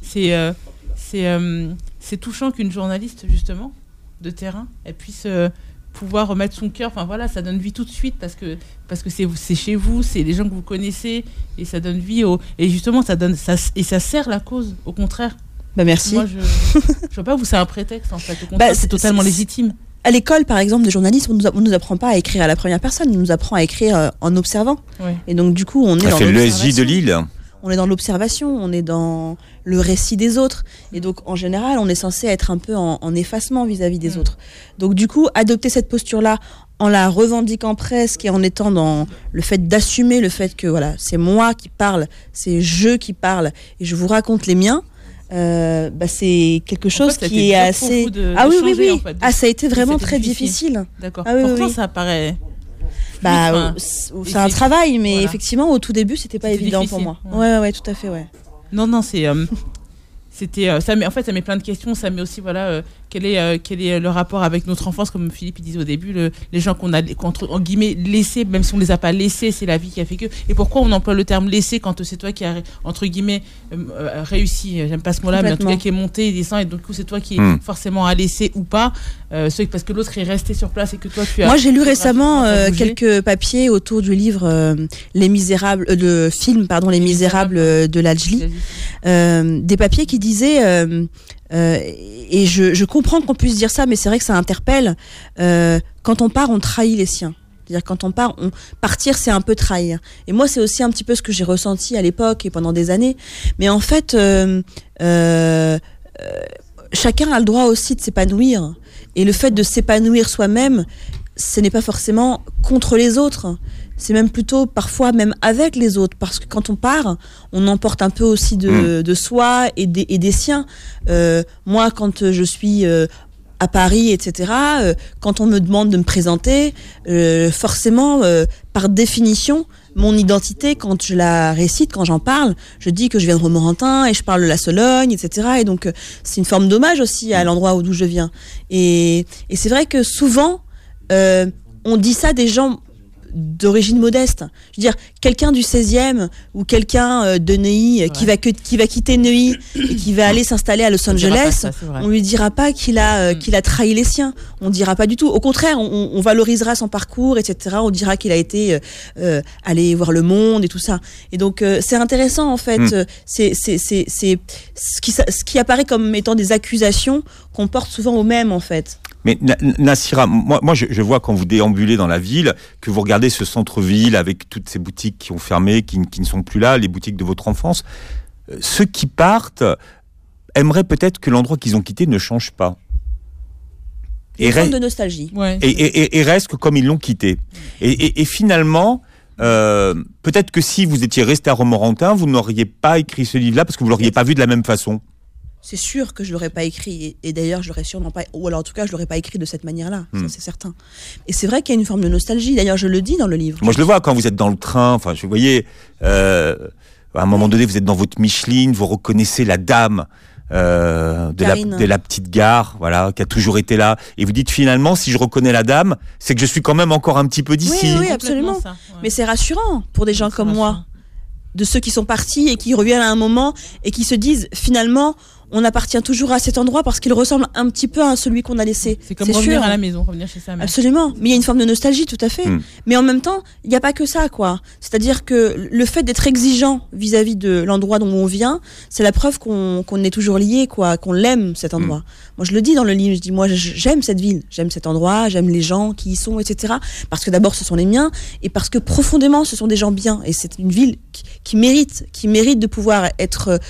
c'est touchant qu'une journaliste, justement, de terrain, elle puisse pouvoir remettre son cœur, enfin voilà, ça donne vie tout de suite parce que c'est chez vous, c'est les gens que vous connaissez, et ça donne vie et justement ça sert la cause, au contraire. Bah merci. Moi je vois pas, vous, c'est un prétexte en fait, au contraire, c'est totalement légitime. À l'école, par exemple, de journalisme, on nous apprend pas à écrire à la première personne, on nous apprend à écrire en observant. Et donc du coup, on est dans l'ESJ de Lille. On est dans l'observation, on est dans le récit des autres. Et donc, en général, on est censé être un peu en effacement vis-à-vis des autres. Donc, du coup, adopter cette posture-là en la revendiquant presque et en étant dans le fait d'assumer le fait que, voilà, c'est moi qui parle, c'est je qui parle et je vous raconte les miens, c'est quelque chose qui est assez... Oui. En fait, ça a été vraiment très difficile. D'accord. Pourtant, ça paraît... c'est un travail, mais effectivement, au tout début, c'était pas évident pour moi. Ouais, tout à fait, ouais. Non, c'était ça met plein de questions. Ça met aussi quel est le rapport avec notre enfance, comme Philippe il disait au début, les gens qu'on en guillemets laissés, même si on les a pas laissés, c'est la vie qui a fait que. Et pourquoi on emploie le terme laissé quand c'est toi qui a entre guillemets réussi, j'aime pas ce mot-là, mais en tout cas qui est monté et descend, et du coup c'est toi qui est forcément à laisser ou pas, parce que l'autre est resté sur place et que toi tu as... Moi j'ai lu récemment quelques papiers autour du livre Les Misérables, le film Les Misérables de Lajli, des papiers qui disaient et je comprends qu'on puisse dire ça, mais c'est vrai que ça interpelle. Quand on part, on trahit les siens. C'est-à-dire quand on part, partir, c'est un peu trahir. Et moi, c'est aussi un petit peu ce que j'ai ressenti à l'époque et pendant des années. Mais en fait, chacun a le droit aussi de s'épanouir. Et le fait de s'épanouir soi-même, ce n'est pas forcément contre les autres. C'est même plutôt parfois même avec les autres, parce que quand on part, on emporte un peu aussi de soi et des siens. Moi, quand je suis à Paris, etc., quand on me demande de me présenter, forcément, par définition, mon identité, quand je la récite, quand j'en parle, je dis que je viens de Romorantin et je parle de la Sologne, etc. Et donc, c'est une forme d'hommage aussi à l'endroit d'où je viens. Et c'est vrai que souvent, on dit ça des gens d'origine modeste. Je veux dire, quelqu'un du 16e ou quelqu'un de Neuilly qui va quitter Neuilly et qui va aller s'installer à Los Angeles, on lui dira pas qu'il a trahi les siens. On dira pas du tout. Au contraire, on valorisera son parcours, etc. On dira qu'il a été allé voir le monde et tout ça. Et donc c'est intéressant en fait. C'est ce qui apparaît comme étant des accusations qu'on porte souvent aux mêmes en fait. Mais Nassira, moi je vois quand vous déambulez dans la ville, que vous regardez ce centre-ville avec toutes ces boutiques qui ont fermé, qui ne sont plus là, les boutiques de votre enfance. Ceux qui partent aimeraient peut-être que l'endroit qu'ils ont quitté ne change pas. Une forme de nostalgie. Ouais. Et reste comme ils l'ont quitté. Et finalement, peut-être que si vous étiez resté à Romorantin, vous n'auriez pas écrit ce livre-là parce que vous l'auriez pas vu de la même façon. C'est sûr que je l'aurais pas écrit, et d'ailleurs je l'aurais sûrement pas, ou alors en tout cas je l'aurais pas écrit de cette manière-là, ça c'est certain. Et c'est vrai qu'il y a une forme de nostalgie, d'ailleurs je le dis dans le livre. Moi je le vois quand vous êtes dans le train, enfin je voyais, à un moment donné vous êtes dans votre Micheline, vous reconnaissez la dame de la petite gare, voilà, qui a toujours été là, et vous dites finalement si je reconnais la dame, c'est que je suis quand même encore un petit peu d'ici. Oui, absolument. Ça, ouais. Mais c'est rassurant pour des gens comme moi, de ceux qui sont partis et qui reviennent à un moment et qui se disent finalement on appartient toujours à cet endroit parce qu'il ressemble un petit peu à celui qu'on a laissé. C'est comme revenir à la maison, revenir chez sa mère. Absolument, mais il y a une forme de nostalgie, tout à fait. Mais en même temps, il n'y a pas que ça, quoi. C'est-à-dire que le fait d'être exigeant vis-à-vis de l'endroit dont on vient, c'est la preuve qu'on est toujours lié, quoi, qu'on l'aime, cet endroit. Moi, je le dis dans le livre, je dis, moi, j'aime cette ville, j'aime cet endroit, j'aime les gens qui y sont, etc. Parce que d'abord, ce sont les miens, et parce que profondément, ce sont des gens bien. Et c'est une ville qui mérite de pouvoir être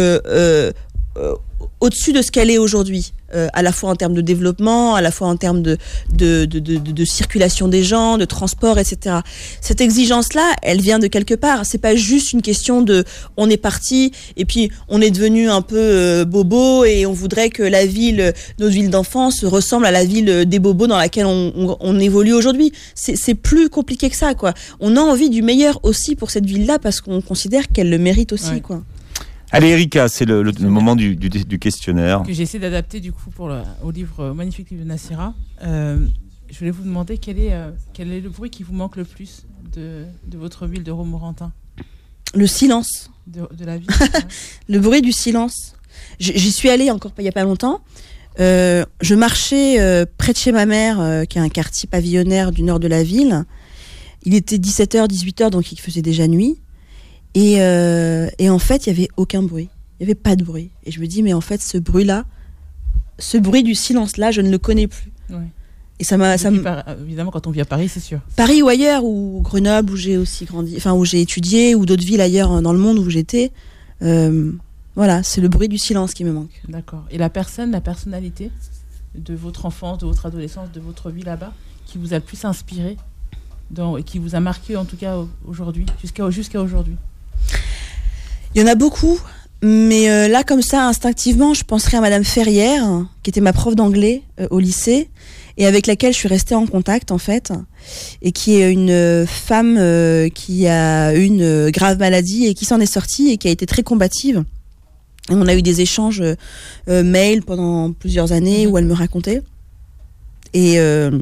au-dessus de ce qu'elle est aujourd'hui, à la fois en termes de développement, à la fois en termes de circulation des gens, de transport, etc. Cette exigence-là, elle vient de quelque part. C'est pas juste une question de on est parti et puis on est devenu un peu bobo et on voudrait que la ville, notre ville d'enfance, ressemble à la ville des bobos dans laquelle on évolue aujourd'hui. C'est plus compliqué que ça, quoi. On a envie du meilleur aussi pour cette ville-là parce qu'on considère qu'elle le mérite aussi, quoi. Allez Erika, c'est le moment du questionnaire. Que j'essaie d'adapter du coup au livre magnifique livre de Nassira. Je voulais vous demander quel est le bruit qui vous manque le plus de votre ville de Romorantin. Le silence. De la ville. Le bruit du silence. J'y suis allée encore il n'y a pas longtemps. Je marchais près de chez ma mère, qui est un quartier pavillonnaire du nord de la ville. Il était 17h, 18h, donc il faisait déjà nuit. Et en fait, il n'y avait aucun bruit. Il n'y avait pas de bruit. Et je me dis, mais en fait, ce bruit-là, ce bruit du silence-là, je ne le connais plus. Ouais. Et évidemment, quand on vit à Paris, c'est sûr. Paris ou ailleurs, ou Grenoble, où j'ai aussi grandi, enfin, où j'ai étudié, ou d'autres villes ailleurs dans le monde où j'étais. Voilà, c'est le bruit du silence qui me manque. D'accord. Et la personnalité de votre enfance, de votre adolescence, de votre vie là-bas, qui vous a le plus inspiré, et qui vous a marqué en tout cas aujourd'hui, jusqu'à aujourd'hui? Il y en a beaucoup, mais là, comme ça, instinctivement, je penserais à Madame Ferrière, qui était ma prof d'anglais au lycée, et avec laquelle je suis restée en contact, en fait, et qui est une femme qui a eu une grave maladie et qui s'en est sortie et qui a été très combative. Et on a eu des échanges mail pendant plusieurs années où elle me racontait. Et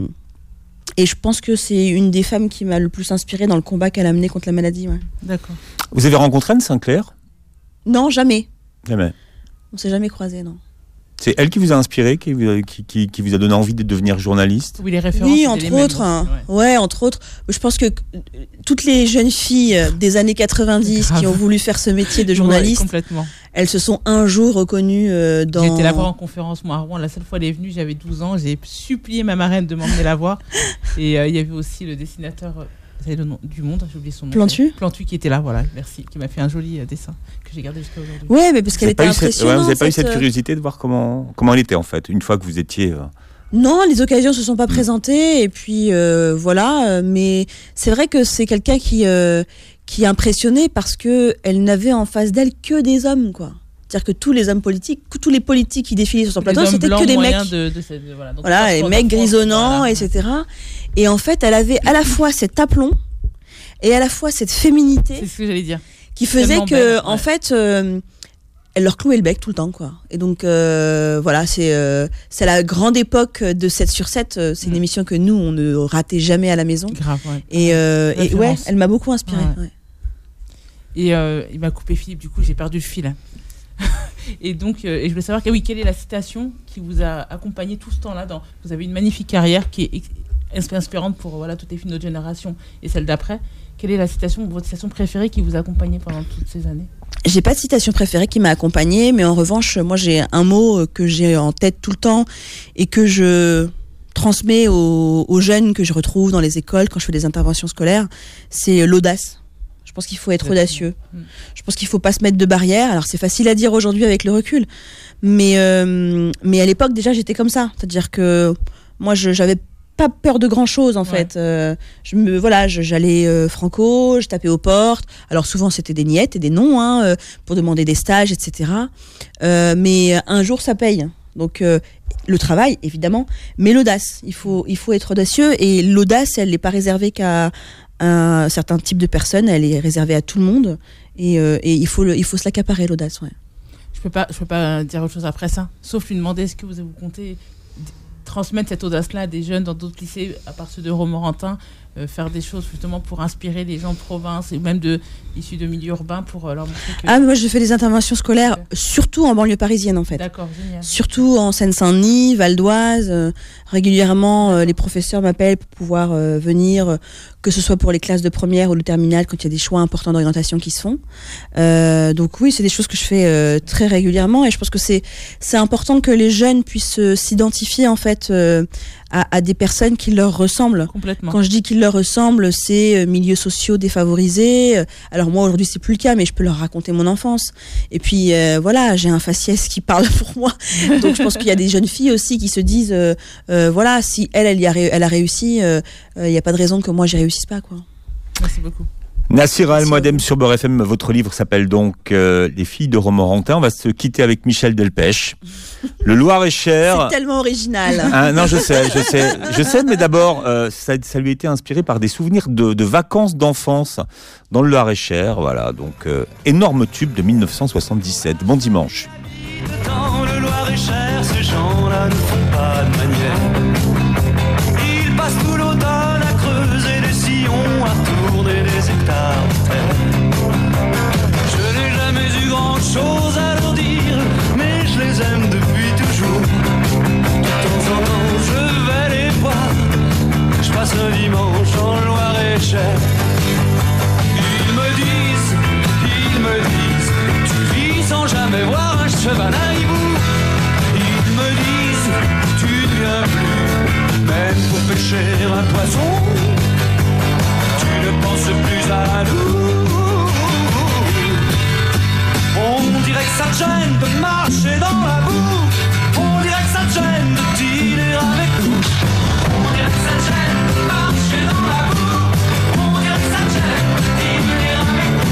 je pense que c'est une des femmes qui m'a le plus inspirée dans le combat qu'elle a mené contre la maladie. Ouais. D'accord. Vous avez rencontré Anne Sinclair ? Non, jamais. Jamais. On s'est jamais croisés, non. C'est elle qui vous a inspiré, qui vous a donné envie de devenir journaliste ? Oui, les références. Oui, entre autres. Ouais, entre autres. Je pense que toutes les jeunes filles des années 90 qui ont voulu faire ce métier de journaliste, complètement. Elles se sont un jour reconnues dans... J'ai été la voir en conférence, moi, à Rouen. La seule fois elle est venue, j'avais 12 ans. J'ai supplié ma marraine de m'emmener la voir. Et il y avait aussi le dessinateur... Vous savez le nom du Monde, j'ai oublié son nom. Plantu qui était là, voilà, merci, qui m'a fait un joli dessin que j'ai gardé jusqu'à aujourd'hui. Ouais, mais parce qu'elle était impressionnante. Vous n'avez pas eu cette curiosité de voir comment elle était en fait, une fois que vous étiez... Non, les occasions se sont pas présentées et puis voilà. Mais c'est vrai que c'est quelqu'un qui impressionnait parce que elle n'avait en face d'elle que des hommes, quoi. C'est-à-dire que tous les hommes politiques, tous les politiques qui défilaient sur son plateau, c'était que des mecs. Voilà, les mecs grisonnants, voilà, etc. Et en fait, elle avait à la fois cet aplomb et à la fois cette féminité. C'est ce que j'allais dire. Qui faisait que, en fait, elle leur clouait le bec tout le temps, quoi. Et donc, voilà, c'est la grande époque de 7 sur 7. C'est une émission que nous, on ne ratait jamais à la maison. Grave, ouais. Et ouais, elle m'a beaucoup inspirée. Ouais. Et il m'a coupé Philippe, du coup, j'ai perdu le fil. Et donc, et je voulais savoir quelle est la citation qui vous a accompagné tout ce temps-là. Vous avez une magnifique carrière qui est inspirante pour toutes les filles de notre génération et celle d'après. Quelle est votre citation préférée qui vous a accompagné pendant toutes ces années ? J'ai pas de citation préférée qui m'a accompagnée, mais en revanche, moi j'ai un mot que j'ai en tête tout le temps et que je transmets aux jeunes que je retrouve dans les écoles quand je fais des interventions scolaires, c'est l'audace. Je pense qu'il faut être audacieux. Je pense qu'il faut pas se mettre de barrières. Alors c'est facile à dire aujourd'hui avec le recul, mais à l'époque déjà j'étais comme ça. C'est-à-dire que moi j'avais pas peur de grand chose en fait. J'allais franco, je tapais aux portes. Alors souvent c'était des niettes et des non pour demander des stages, etc. Mais un jour ça paye. Donc le travail évidemment, mais l'audace. Il faut être audacieux, et l'audace elle n'est pas réservée qu'à un certain type de personnes, elle est réservée à tout le monde, et il faut se l'accaparer, l'audace. Ouais. Je peux pas dire autre chose après ça, sauf lui demander est-ce que vous comptez transmettre cette audace-là à des jeunes dans d'autres lycées, à part ceux de Romorantin, faire des choses justement pour inspirer les gens de province et même issus de milieux urbains pour leur montrer que... Ah, mais moi je fais des interventions scolaires, surtout en banlieue parisienne en fait. D'accord, génial. Surtout en Seine-Saint-Denis, Val d'Oise. Régulièrement, les professeurs m'appellent pour pouvoir venir, que ce soit pour les classes de première ou de terminale, quand il y a des choix importants d'orientation qui se font. Donc oui, c'est des choses que je fais très régulièrement, et je pense que c'est important que les jeunes puissent s'identifier en fait à des personnes qui leur ressemblent. Complètement. Quand je dis qu'ils leur ressemblent, c'est milieux sociaux défavorisés. Alors moi aujourd'hui c'est plus le cas, mais je peux leur raconter mon enfance. Et puis voilà, j'ai un faciès qui parle pour moi. Donc je pense qu'il y a des jeunes filles aussi qui se disent voilà, si elle a réussi, il n'y a pas de raison que moi j'y réussisse pas, quoi. Merci beaucoup. Nassira El Mouadem sur Beurre FM, votre livre s'appelle donc Les filles de Romorantin. On va se quitter avec Michel Delpech. Le Loir-et-Cher. C'est tellement original. Non, je sais, mais d'abord, ça lui a été inspiré par des souvenirs de vacances d'enfance dans le Loir-et-Cher. Voilà, donc énorme tube de 1977. Bon dimanche. Dans le Loir-et-Cher, ces gens-là ne font pas de manière. Ils passent tout l'automne à creuser des sillons, à tourner des hectares de terre. Je n'ai jamais eu grand-chose à leur dire, mais je les aime depuis toujours. De temps en temps, je vais les voir. Je passe un dimanche en Loir-et-Cher. Ils me disent, tu vis sans jamais voir un cheval à hibou. Ils me disent, tu ne viens plus, même pour pêcher un poisson. Tu ne penses plus à nous. On dirait que ça te gêne de marcher dans la boue. On dirait que ça te gêne de dîner avec nous. On dirait que ça te gêne de marcher dans la boue. On dirait que ça te gêne de dîner avec nous.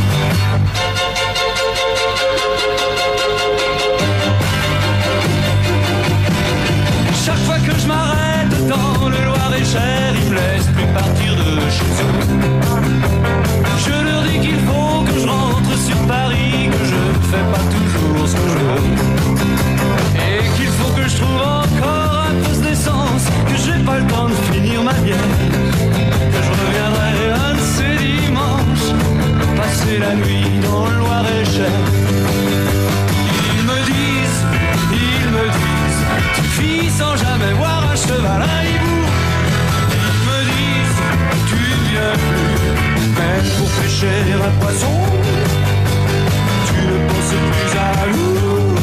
Chaque fois que je m'arrête dans le Loir-et-Cher, ils me laissent plus partir de chez eux. Je leur dis qu'il faut que je rentre sur Paris, que je ne fais pas toujours ce que je veux, et qu'il faut que je trouve encore un peu d'essence, que j'ai pas le temps de finir ma bière, que je reviendrai un de ces dimanches, passer la nuit dans le Loir-et-Cher. Ils me disent, tu vis sans jamais voir un cheval à hibou. Ils me disent, tu ne viens plus, même pour pêcher un poisson. Tu ne penses plus à nous.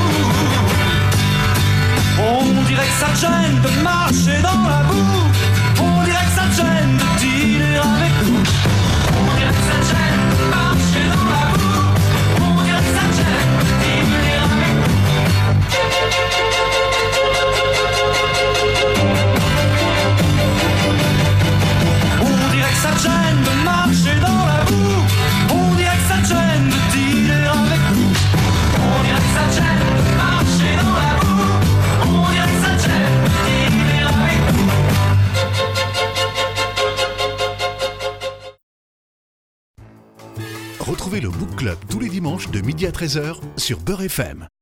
On dirait que ça te gêne de marcher dans la boue. On dirait que ça te gêne de dîner avec nous. On dirait que ça te gêne de marcher dans la boue. On dirait que ça te gêne de dîner avec nous. On dirait que ça te gêne de marcher dans la boue. On dirait que ça te gêne de dîner avec nous. On dirait que ça te gêne de marcher dans la boue. On dirait que ça te gêne de dîner avec nous. Retrouvez le Book Club tous les dimanches de midi à 13h sur Beurre FM.